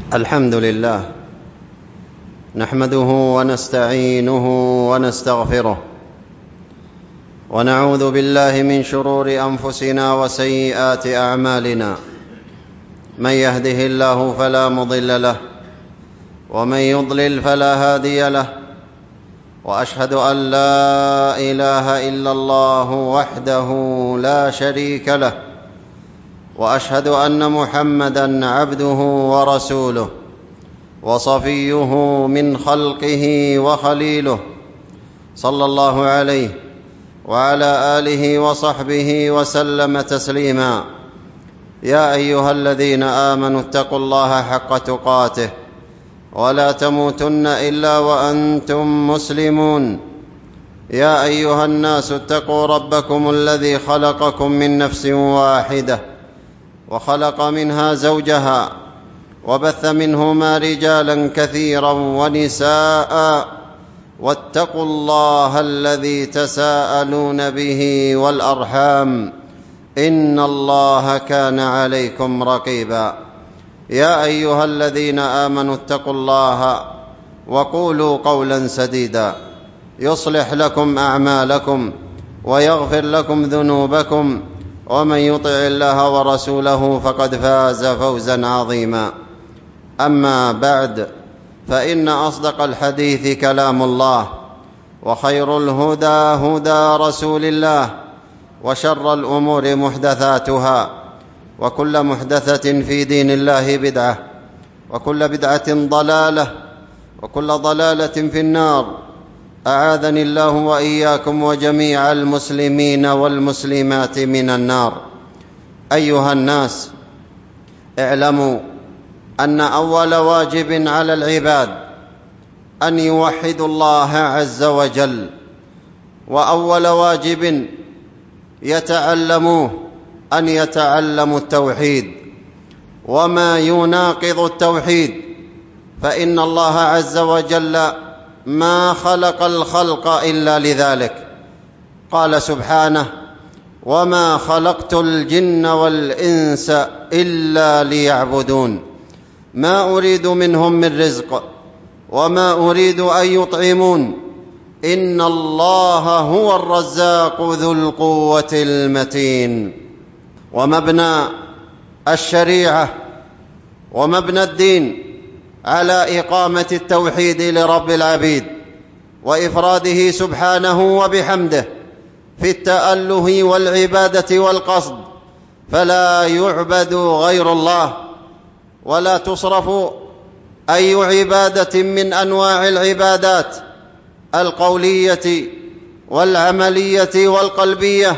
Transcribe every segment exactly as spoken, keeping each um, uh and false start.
الحمد لله نحمده ونستعينه ونستغفره ونعوذ بالله من شرور أنفسنا وسيئات أعمالنا. من يهده الله فلا مضل له ومن يضلل فلا هادي له، وأشهد أن لا إله إلا الله وحده لا شريك له، وأشهد أن محمدًا عبده ورسوله وصفيه من خلقه وخليله، صلى الله عليه وعلى آله وصحبه وسلم تسليما. يا أيها الذين آمنوا اتقوا الله حق تقاته ولا تموتن إلا وأنتم مسلمون. يا أيها الناس اتقوا ربكم الذي خلقكم من نفس واحدة وخلق منها زوجها وبث منهما رجالا كثيرا ونساء، واتقوا الله الذي تساءلون به والأرحام إن الله كان عليكم رقيبا. يا أيها الذين آمنوا اتقوا الله وقولوا قولا سديدا يصلح لكم أعمالكم ويغفر لكم ذنوبكم، ومن يطع الله ورسوله فقد فاز فوزا عظيما. أما بعد، فإن أصدق الحديث كلام الله، وخير الهدى هدى رسول الله، وشر الأمور محدثاتها، وكل محدثة في دين الله بدعة، وكل بدعة ضلالة، وكل ضلالة في النار. أعاذني الله وإياكم وجميع المسلمين والمسلمات من النار. أيها الناس، اعلموا أن أول واجب على العباد أن يوحدوا الله عز وجل، وأول واجب يتعلموه أن يتعلموا التوحيد وما يناقض التوحيد، فإن الله عز وجل ما خلق الخلق إلا لذلك. قال سبحانه: وما خلقت الجن والإنس إلا ليعبدون ما أريد منهم من رزق وما أريد أن يطعمون إن الله هو الرزاق ذو القوة المتين. ومبنى الشريعة ومبنى الدين على إقامة التوحيد لرب العبيد وإفراده سبحانه وبحمده في التأله والعبادة والقصد، فلا يعبد غير الله، ولا تصرف أي عبادة من أنواع العبادات القولية والعملية والقلبية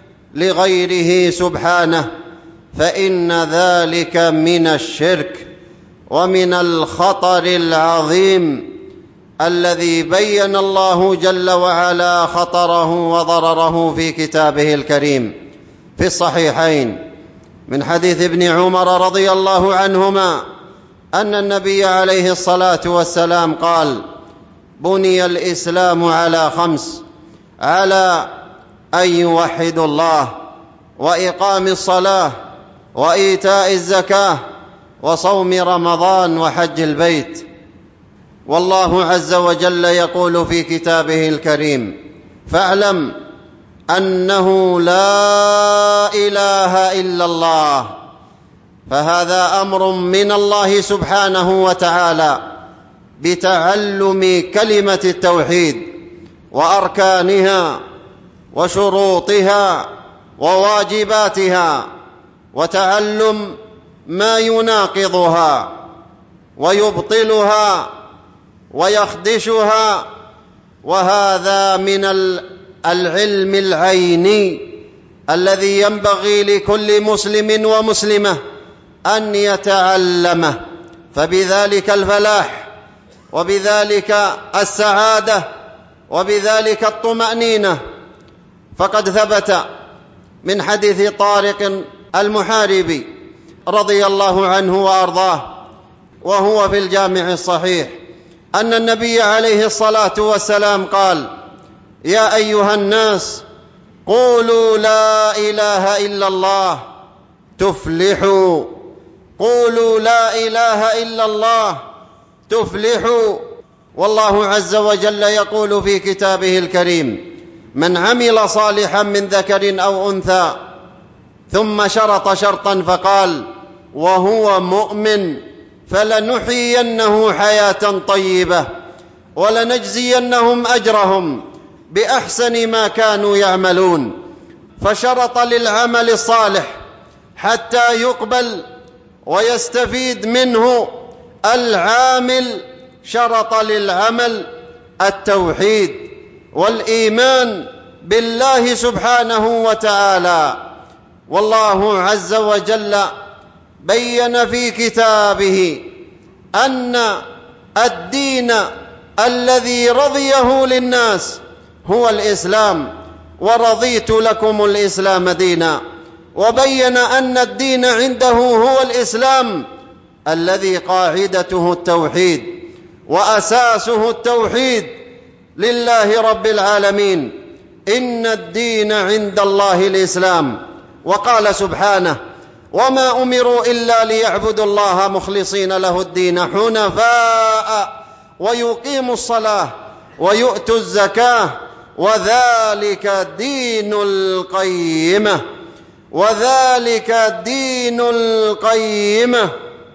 لغيره سبحانه، فإن ذلك من الشرك ومن الخطر العظيم الذي بين الله جل وعلا خطره وضرره في كتابه الكريم في الصحيحين من حديث ابن عمر رضي الله عنهما أن النبي عليه الصلاة والسلام قال: بني الإسلام على خمس: على أن يوحدوا الله، وإقام الصلاة، وإيتاء الزكاة، وصوم رمضان، وحج البيت. والله عز وجل يقول في كتابه الكريم: فاعلم أنه لا إله إلا الله. فهذا أمر من الله سبحانه وتعالى بتعلم كلمة التوحيد وأركانها وشروطها وواجباتها، وتعلم ما يناقضها ويبطلها ويخدشها، وهذا من العلم العيني الذي ينبغي لكل مسلم ومسلمة أن يتعلمه، فبذلك الفلاح، وبذلك السعادة، وبذلك الطمأنينة. فقد ثبت من حديث طارق المحاربي رضي الله عنه وأرضاه، وهو في الجامع الصحيح، أن النبي عليه الصلاة والسلام قال: يا أيها الناس، قولوا لا إله إلا الله تفلحوا. قولوا لا إله إلا الله تفلحوا. والله عز وجل يقول في كتابه الكريم: من عمل صالحا من ذكر أو أنثى ثم شرط شرطا فقال وهو مؤمن فلنحيينه حياة طيبة ولنجزينهم أجرهم بأحسن ما كانوا يعملون. فشرط للعمل الصالح حتى يقبل ويستفيد منه العامل، شرط للعمل التوحيد والإيمان بالله سبحانه وتعالى. والله عز وجل بين في كتابه أن الدين الذي رضيه للناس هو الإسلام، ورضيت لكم الإسلام دينا، وبين أن الدين عنده هو الإسلام الذي قاعدته التوحيد وأساسه التوحيد لله رب العالمين. إن الدين عند الله الإسلام. وقال سبحانه: وما أمروا إلا ليعبدوا الله مخلصين له الدين حنفاء ويقيموا الصلاة ويؤتوا الزكاة وذلك دين القيمة وذلك دين القيمة.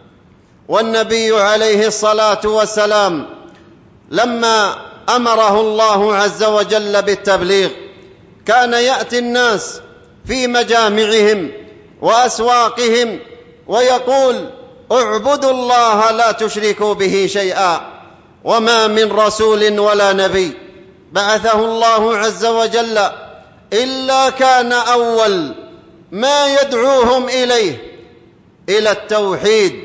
والنبي عليه الصلاة والسلام لما أمره الله عز وجل بالتبليغ كان يأتي الناس في مجامعهم وأسواقهم ويقول: اعبدوا الله لا تشركوا به شيئا. وما من رسول ولا نبي بعثه الله عز وجل إلا كان أول ما يدعوهم إليه إلى التوحيد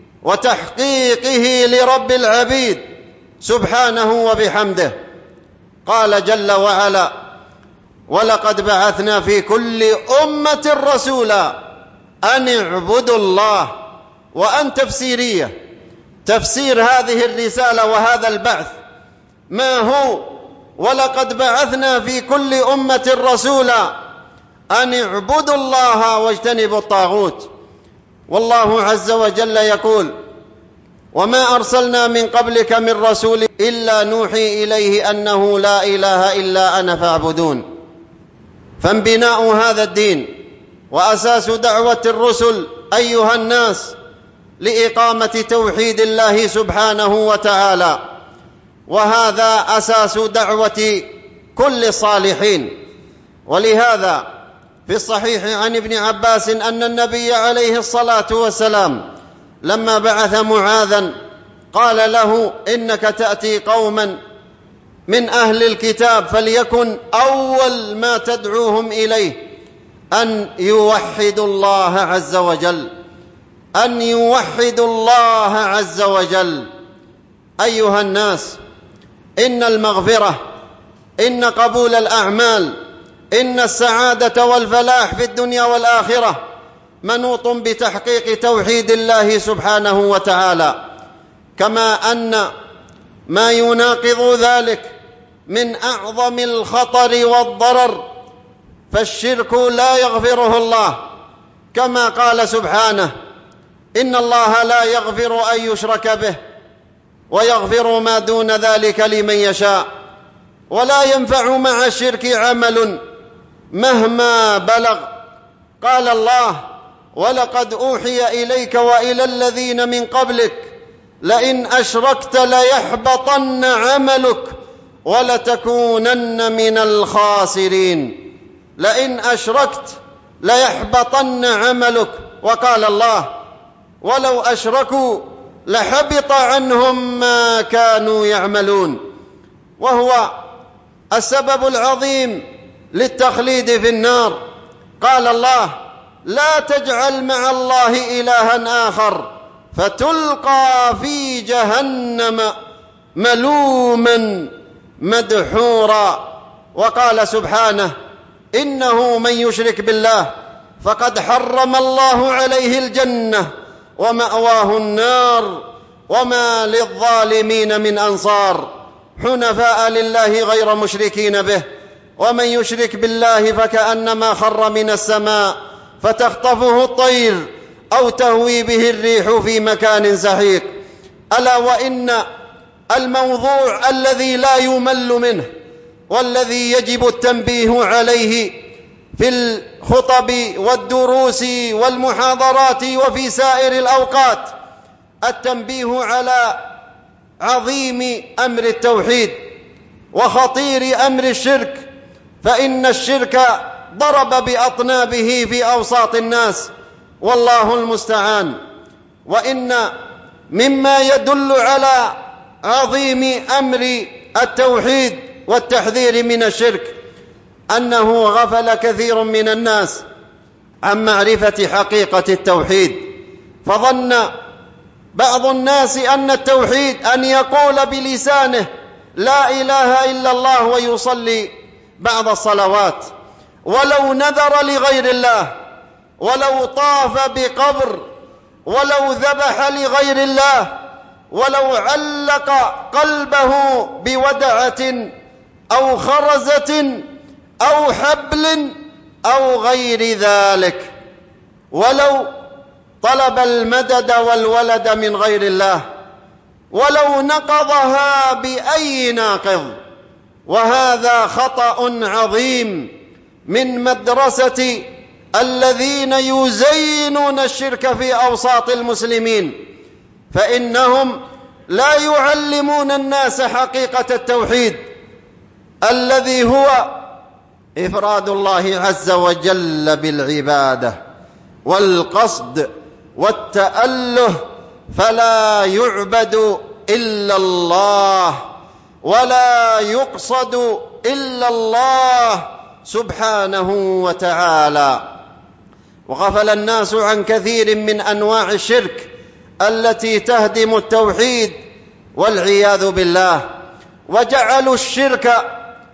وتحقيقه لرب العبيد سبحانه وبحمده. قال جل وعلا: ولقد بعثنا في كل أمة رسولا أن اعبدوا الله. وأن تفسيرية تفسير هذه الرسالة وهذا البعث ما هو؟ ولقد بعثنا في كل أمة رسولا أن اعبدوا الله واجتنبوا الطاغوت. والله عز وجل يقول: وما أرسلنا من قبلك من رسول إلا نوحي إليه أنه لا إله إلا أنا فاعبدون. فانبناء هذا الدين وأساس دعوة الرسل أيها الناس لإقامة توحيد الله سبحانه وتعالى، وهذا أساس دعوة كل الصالحين. ولهذا في الصحيح عن ابن عباس أن النبي عليه الصلاة والسلام لما بعث معاذا قال له: إنك تأتي قوما من أهل الكتاب فليكن أول ما تدعوهم إليه أن يوحدوا الله عز وجل أن يوحدوا الله عز وجل. أيها الناس، إن المغفرة، إن قبول الأعمال، إن السعادة والفلاح في الدنيا والآخرة منوط بتحقيق توحيد الله سبحانه وتعالى، كما أن ما يناقض ذلك من أعظم الخطر والضرر فالشرك لا يغفره الله، كما قال سبحانه: إن الله لا يغفر أن يشرك به ويغفر ما دون ذلك لمن يشاء، ولا ينفع مع الشرك عمل مهما بلغ. قال الله: ولقد أوحي إليك وإلى الذين من قبلك لئن أشركت ليحبطن عملك ولتكونن من الخاسرين. لئن أشركت ليحبطن عملك. وقال الله: ولو أشركوا لحبط عنهم ما كانوا يعملون. وهو السبب العظيم للتخليد في النار. قال الله: لا تجعل مع الله إلها آخر فتلقى في جهنم ملوما مدحورا. وقال سبحانه: إنه من يشرك بالله فقد حرم الله عليه الجنة ومأواه النار وما للظالمين من أنصار. حنفاء لله غير مشركين به. ومن يشرك بالله فكأنما خر من السماء فتخطفه الطير أو تهوي به الريح في مكان سحيق. ألا وإن الموضوع الذي لا يمل منه والذي يجب التنبيه عليه في الخطب والدروس والمحاضرات وفي سائر الأوقات التنبيه على عظيم أمر التوحيد وخطير أمر الشرك، فإن الشرك ضرب بأطنابه في أوساط الناس والله المستعان. وإن مما يدل على عظيم أمر التوحيد والتحذير من الشرك أنه غفل كثير من الناس عن معرفة حقيقة التوحيد، فظن بعض الناس أن التوحيد أن يقول بلسانه لا إله إلا الله ويصلي بعض الصلوات، ولو نذر لغير الله، ولو طاف بقبر، ولو ذبح لغير الله، ولو علق قلبه بودعة أو خرزة أو حبل أو غير ذلك، ولو طلب المدد والولد من غير الله، ولو نقضها بأي ناقض. وهذا خطأ عظيم من مدرسة الذين يزينون الشرك في أوساط المسلمين، فإنهم لا يعلمون الناس حقيقة التوحيد الذي هو إفراد الله عز وجل بالعبادة والقصد والتأله، فلا يعبد إلا الله ولا يقصد إلا الله سبحانه وتعالى. وغفل الناس عن كثير من أنواع الشرك التي تهدم التوحيد والعياذ بالله، وجعلوا الشرك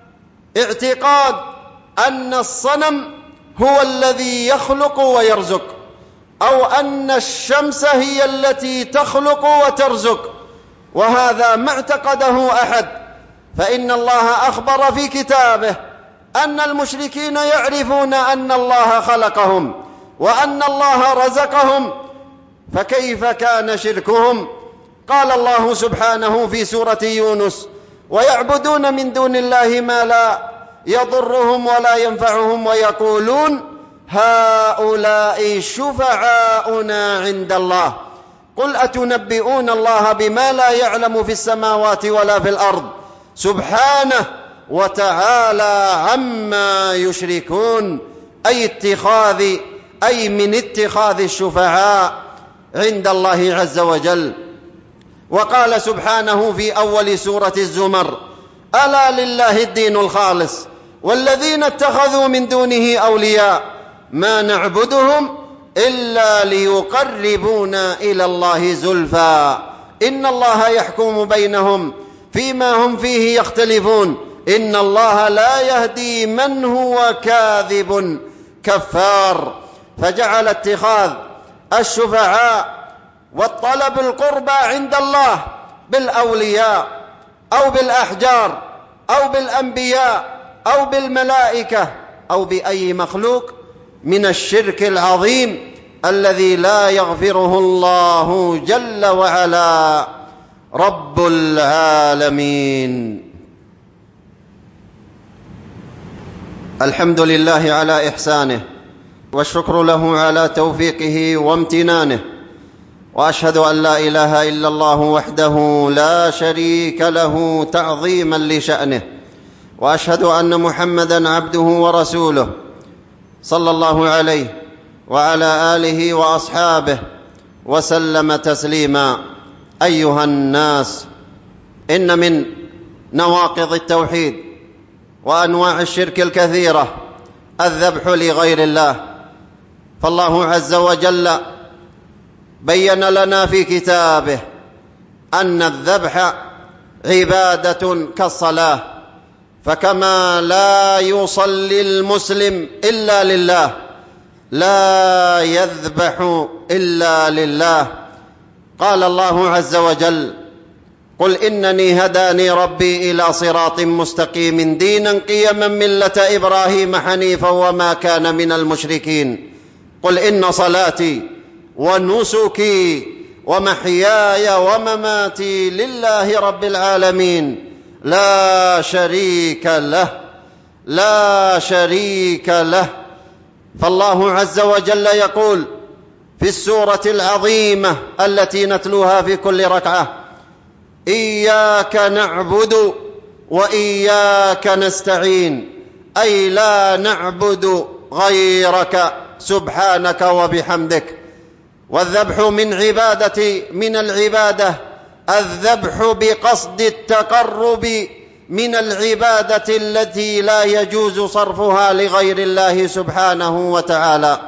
اعتقاد أن الصنم هو الذي يخلق ويرزق، أو أن الشمس هي التي تخلق وترزق، وهذا ما اعتقده أحد، فإن الله أخبر في كتابه أن المشركين يعرفون أن الله خلقهم وأن الله رزقهم، فكيف كان شركهم؟ قال الله سبحانه في سورة يونس: ويعبدون من دون الله ما لا يضرهم ولا ينفعهم ويقولون هؤلاء شفعاؤنا عند الله قل أتنبئون الله بما لا يعلم في السماوات ولا في الأرض سبحانه وتعالى عما يشركون. أي اتخاذ أي من اتخاذ الشفعاء عند الله عز وجل. وقال سبحانه في أول سورة الزمر: ألا لله الدين الخالص والذين اتخذوا من دونه أولياء ما نعبدهم إلا ليقربونا إلى الله زلفى إن الله يحكم بينهم فيما هم فيه يختلفون إن الله لا يهدي من هو كاذب كفار. فجعل اتخاذ الشفعاء والطلب القربى عند الله بالأولياء أو بالأحجار أو بالأنبياء أو بالملائكة أو بأي مخلوق من الشرك العظيم الذي لا يغفره الله جل وعلا رب العالمين. الحمد لله على إحسانه والشكر له على توفيقه وامتنانه، وأشهد أن لا إله إلا الله وحده لا شريك له تعظيما لشأنه، وأشهد أن محمدا عبده ورسوله صلى الله عليه وعلى آله وأصحابه وسلم تسليما. أيها الناس، إن من نواقض التوحيد وأنواع الشرك الكثيرة الذبح لغير الله، فالله عز وجل بين لنا في كتابه أن الذبح عبادة كالصلاة، فكما لا يصلي المسلم إلا لله لا يذبح إلا لله. قال الله عز وجل: قل إنني هداني ربي إلى صراط مستقيم دينا قيما ملة إبراهيم حنيفا وما كان من المشركين قل إن صلاتي ونسكي ومحياي ومماتي لله رب العالمين لا شريك له لا شريك له. فالله عز وجل يقول في السورة العظيمة التي نتلوها في كل ركعة: إياك نعبد وإياك نستعين، أي لا نعبد غيرك سبحانك وبحمدك. والذبح من عبادة من العبادة الذبح بقصد التقرب من العبادة التي لا يجوز صرفها لغير الله سبحانه وتعالى.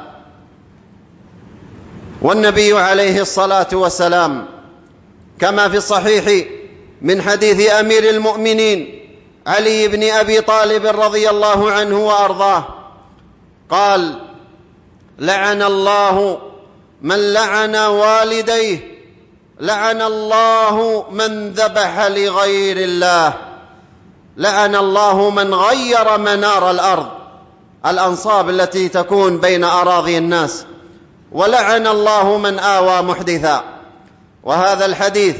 والنبي عليه الصلاة والسلام كما في الصحيح من حديث أمير المؤمنين علي بن أبي طالب رضي الله عنه وأرضاه قال: لعن الله من لعن والديه، لعن الله من ذبح لغير الله، لعن الله من غير منار الأرض، الأنصاب التي تكون بين أراضي الناس، ولعن الله من آوى محدثا. وهذا الحديث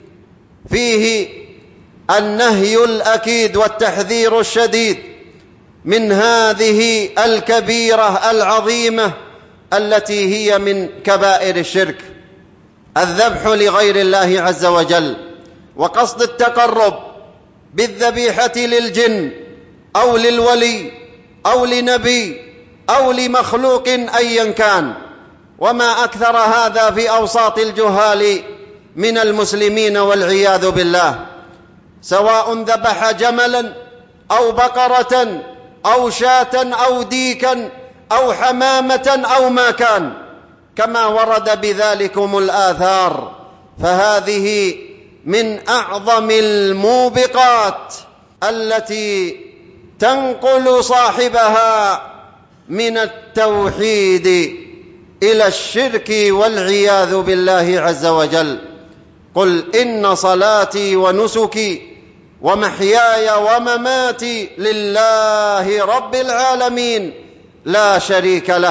فيه النهي الأكيد والتحذير الشديد من هذه الكبيرة العظيمة التي هي من كبائر الشرك، الذبح لغير الله عز وجل، وقصد التقرب بالذبيحة للجن أو للولي أو لنبي أو لمخلوق أيا كان. وما أكثر هذا في أوساط الجهال من المسلمين والعياذ بالله، سواء ذبح جملا أو بقرة أو شاة أو ديكا أو حمامة أو ما كان، كما ورد بذلكم الآثار. فهذه من أعظم الموبقات التي تنقل صاحبها من التوحيد إلى الشرك والعياذ بالله عز وجل. قل إن صلاتي ونسكي ومحياي ومماتي لله رب العالمين لا شريك له،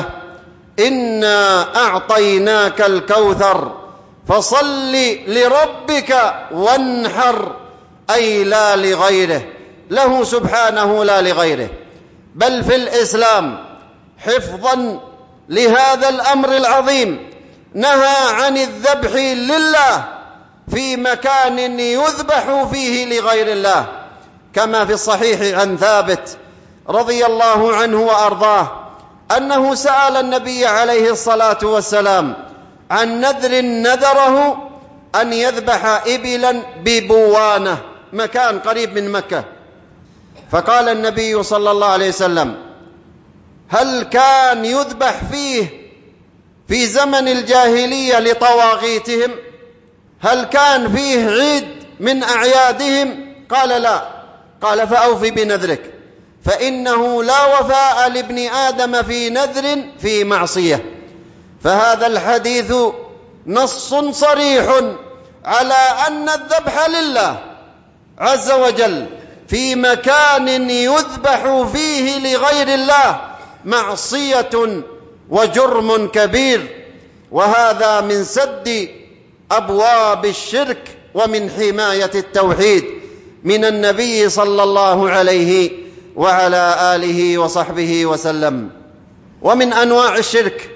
إنا أعطيناك الكوثر فصل لربك وانحر، أي لا لغيره، له سبحانه لا لغيره. بل في الإسلام حفظا لهذا الأمر العظيم نهى عن الذبح لله في مكان يذبح فيه لغير الله، كما في الصحيح عن ثابت رضي الله عنه وأرضاه أنه سأل النبي عليه الصلاة والسلام عن نذر نذره أن يذبح إبلا ببوانة، مكان قريب من مكة، فقال النبي صلى الله عليه وسلم: هل كان يذبح فيه في زمن الجاهلية لطواغيتهم؟ هل كان فيه عيد من أعيادهم؟ قال: لا. قال: فأوف بنذرك، فإنه لا وفاء لابن آدم في نذر في معصية. فهذا الحديث نص صريح على أن الذبح لله عز وجل في مكان يذبح فيه لغير الله معصية وجرم كبير، وهذا من سد أبواب الشرك ومن حماية التوحيد من النبي صلى الله عليه وعلى آله وصحبه وسلم. ومن أنواع الشرك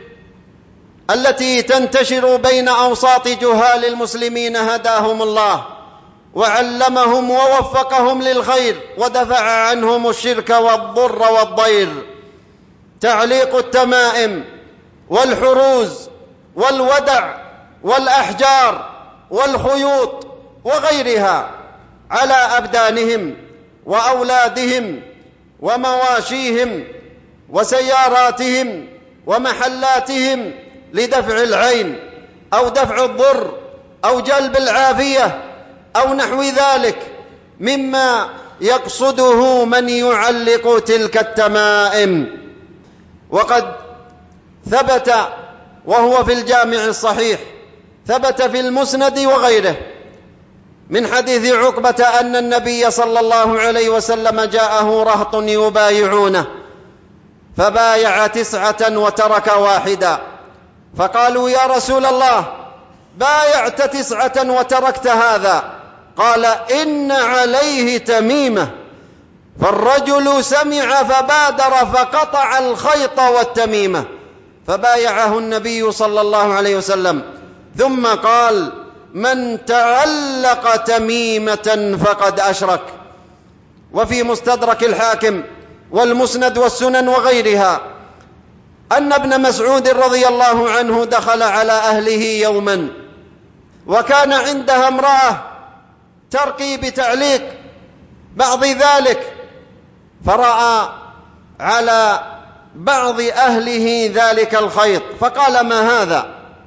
التي تنتشر بين أوساط جهال المسلمين هداهم الله وعلمهم ووفقهم للخير ودفع عنهم الشرك والضر والضير، تعليق التمائم والحروز والودع والأحجار والخيوط وغيرها على أبدانهم وأولادهم ومواشيهم وسياراتهم ومحلاتهم لدفع العين أو دفع الضر أو جلب العافية أو نحو ذلك مما يقصده من يعلق تلك التمائم. وقد ثبت وهو في الجامع الصحيح، ثبت في المسند وغيره من حديث عقبة أن النبي صلى الله عليه وسلم جاءه رهط يبايعونه فبايع تسعة وترك واحدا، فقالوا: يا رسول الله، بايعت تسعة وتركت هذا. قال: إن عليه تميمة. فالرجل سمع فبادر فقطع الخيط والتميمة، فبايعه النبي صلى الله عليه وسلم، ثم قال: من تعلق تميمة فقد أشرك. وفي مستدرك الحاكم والمسند والسنن وغيرها أن ابن مسعود رضي الله عنه دخل على أهله يوما، وكان عندها امرأة ترقي بتعليق بعض ذلك، فرأى على بعض أهله ذلك الخيط فقال: ما هذا؟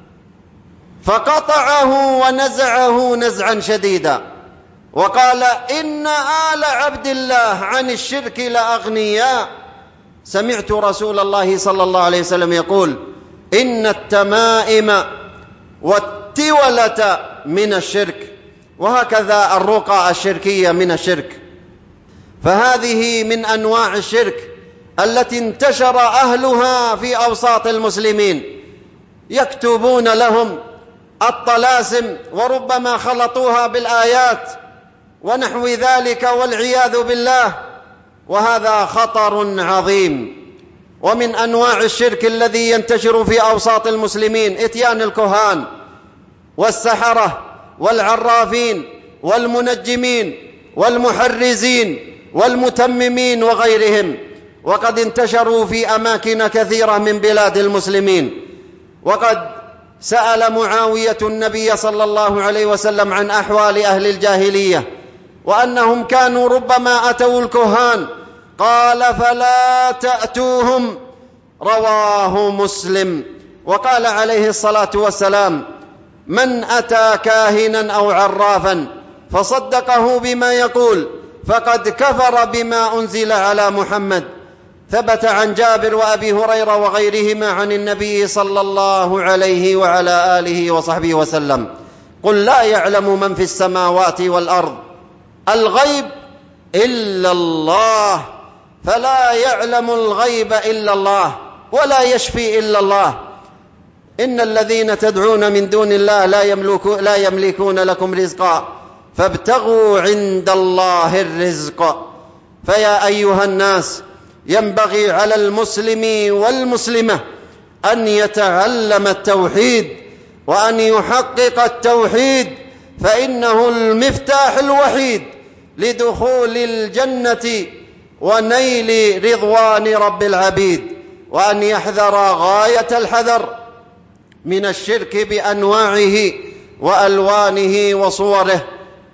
فقطعه ونزعه نزعا شديدا، وقال: إن آل عبد الله عن الشرك لأغنياء. سمعت رسول الله صلى الله عليه وسلم يقول: إن التمائم والتولة من الشرك، وهكذا الرقى الشركية من الشرك. فهذه من أنواع الشرك التي انتشر أهلها في أوساط المسلمين، يكتبون لهم الطلاسم وربما خلطوها بالآيات ونحو ذلك والعياذ بالله، وهذا خطر عظيم. ومن أنواع الشرك الذي ينتشر في أوساط المسلمين إتيان الكهان والسحرة والعرافين والمنجمين والمحرزين والمتممين وغيرهم، وقد انتشروا في أماكن كثيرة من بلاد المسلمين. وقد سأل معاوية النبي صلى الله عليه وسلم عن أحوال أهل الجاهلية، وأنهم كانوا ربما أتوا الكهان، قال: فلا تأتوهم. رواه مسلم. وقال عليه الصلاة والسلام: من أتى كاهنا أو عرافا فصدقه بما يقول فقد كفر بما أنزل على محمد. ثبت عن جابر وأبي هريرة وغيرهما عن النبي صلى الله عليه وعلى آله وصحبه وسلم: قل لا يعلم من في السماوات والأرض الغيب إلا الله، فلا يعلم الغيب إلا الله، ولا يشفي إلا الله. إن الذين تدعون من دون الله لا يملكون, لا يملكون لكم رزقا فابتغوا عند الله الرزق. فيا أيها الناس، ينبغي على المسلم والمسلمة أن يتعلم التوحيد وأن يحقق التوحيد، فإنه المفتاح الوحيد لدخول الجنة ونيل رضوان رب العبيد، وأن يحذر غاية الحذر من الشرك بأنواعه وألوانه وصوره.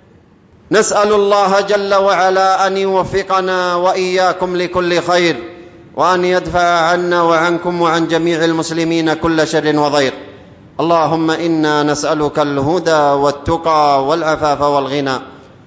نسأل الله جل وعلا أن يوفقنا وإياكم لكل خير، وأن يدفع عنا وعنكم وعن جميع المسلمين كل شر وضير. اللهم إنا نسألك الهدى والتقى والعفاف والغنى.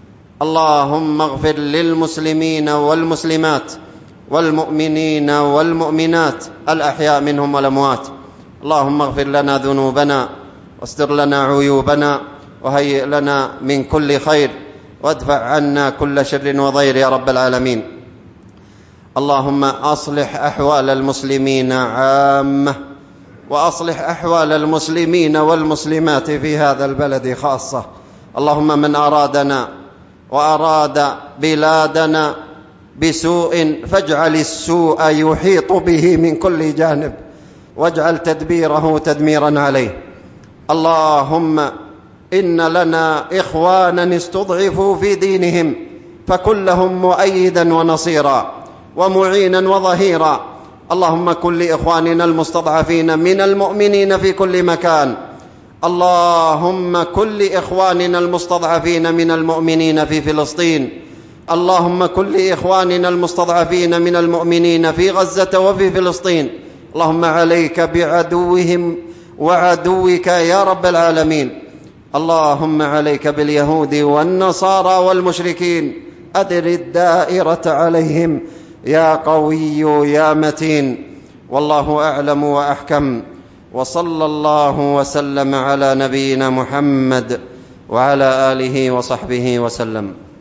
اللهم اغفر للمسلمين والمسلمات والمؤمنين والمؤمنات الأحياء منهم والأموات. اللهم اغفر لنا ذنوبنا واستر لنا عيوبنا وهيئ لنا من كل خير، وادفع عنا كل شر وضير يا رب العالمين. اللهم أصلح أحوال المسلمين عامة، وأصلح أحوال المسلمين والمسلمات في هذا البلد خاصة. اللهم من أرادنا وأراد بلادنا بسوء فاجعل السوء يحيط به من كل جانب، واجعل تدبيره تدميرا عليه. اللهم إن لنا إخوانا استضعفوا في دينهم فكن لهم مؤيدا ونصيرا ومعينا وظهيرا. اللهم كن لإخواننا المستضعفين من المؤمنين في كل مكان. اللهم كن لإخواننا المستضعفين من المؤمنين في فلسطين. اللهم كن لإخواننا المستضعفين من المؤمنين في غزة وفي فلسطين. اللهم عليك بعدوهم وعدوك يا رب العالمين. اللهم عليك باليهود والنصارى والمشركين، أدر الدائرة عليهم يا قوي يا متين. والله أعلم وأحكم، وصلى الله وسلم على نبينا محمد وعلى آله وصحبه وسلم.